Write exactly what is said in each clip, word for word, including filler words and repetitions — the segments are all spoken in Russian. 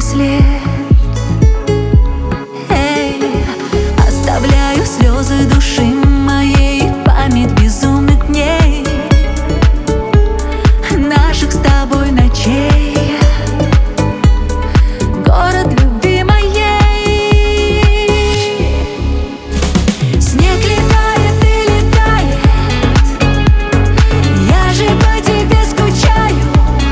след. Эй, оставляю слезы души моей, память безумных дней, наших с тобой ночей, город любви моей. Снег летает и летает, я же по тебе скучаю.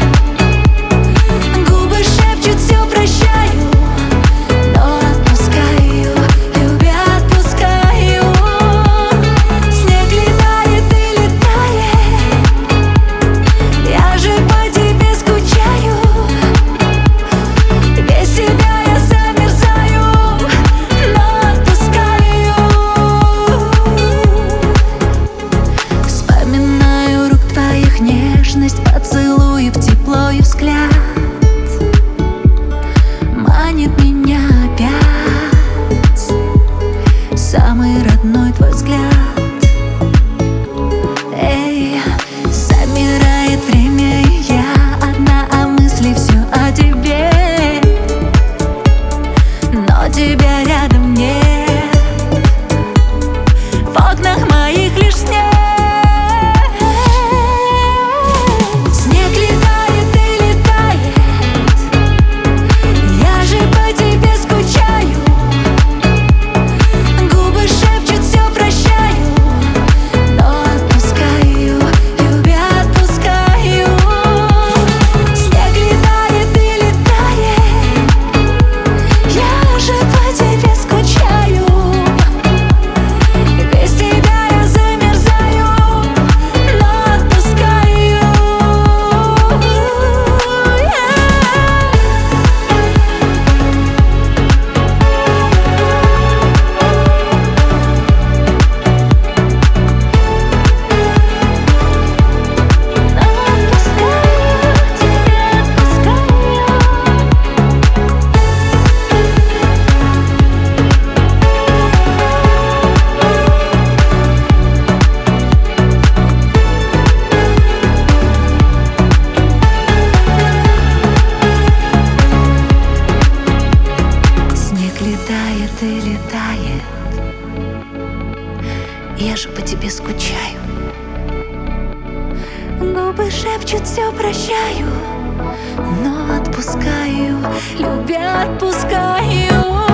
Губы шепчут, все прощаю, но отпускаю, любя отпускаю. Снег летает и летает, я же по тебе скучаю. Без тебя я замерзаю, но отпускаю. Вспоминаю рук твоих нежность, поцелуев, тепло и взгляд. Манит меня опять самый родной твой взгляд. Эй, замирает время, и я одна, а мысли все о тебе, но тебя рядом нет. В окнах моих лишь снег. Снег летает и летает, я же по тебе скучаю. Губы шепчут, все прощаю, но отпускаю, любя отпускаю. Снег летает и летает, я же по тебе скучаю. Без тебя я замерзаю, но отпускаю. Снег летает и летает, я же по тебе скучаю. Губы шепчут, все прощаю, но отпускаю, любя отпускаю.